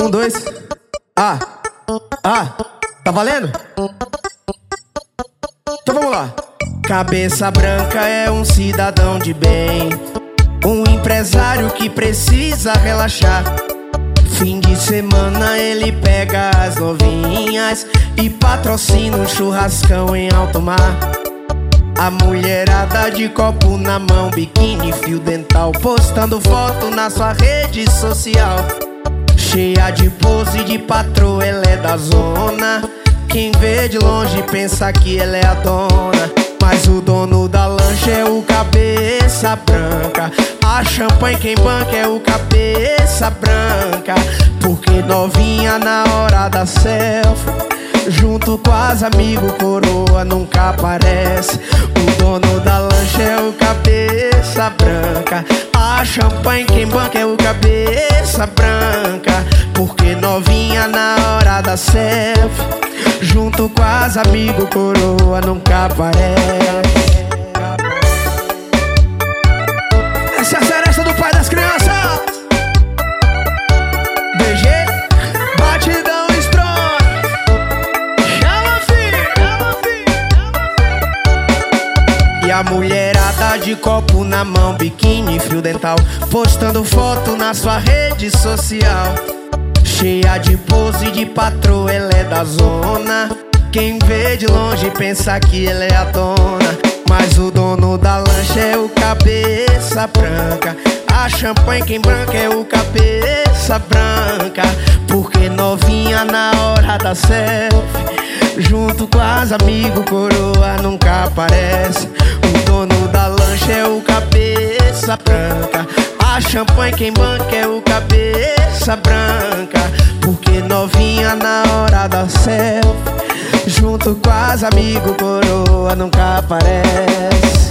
Um, dois. Tá valendo? Então vamos lá. Cabeça branca é um cidadão de bem, um empresário que precisa relaxar. Fim de semana ele pega as novinhas e patrocina um churrascão em alto mar. A mulherada de copo na mão, biquíni, fio dental, postando foto na sua rede social. Cheia de pose de patroa, ela é da zona. Quem vê de longe pensa que ela é a dona, mas o dono da lancha é o cabeça branca. A champanhe quem banca é o cabeça branca. Porque novinha na hora da selfie, junto com as amigos, coroa nunca aparece. O dono da lancha é o cabeça branca. A champanhe quem banca é o cabeça branca. Porque novinha na hora da selfie, junto com as amigos, coroa nunca aparece. Essa é a seresta do pai das crianças. DG, batidão strong. Chama, filho. E a mulherada de copo na mão, biquíni, fio dental, postando foto na sua rede social. Cheia de pose de patroa, ela é da zona. Quem vê de longe pensa que ela é a dona, mas o dono da lancha é o cabeça branca. A champanhe quem branca é o cabeça branca. Porque novinha na hora da selfie, junto com as amigos, coroa nunca aparece. O dono da lancha é o cabeça branca. A champanhe quem banca é o cabeça branca. Porque novinha na hora da selfie, junto com as amigos, coroa nunca aparece.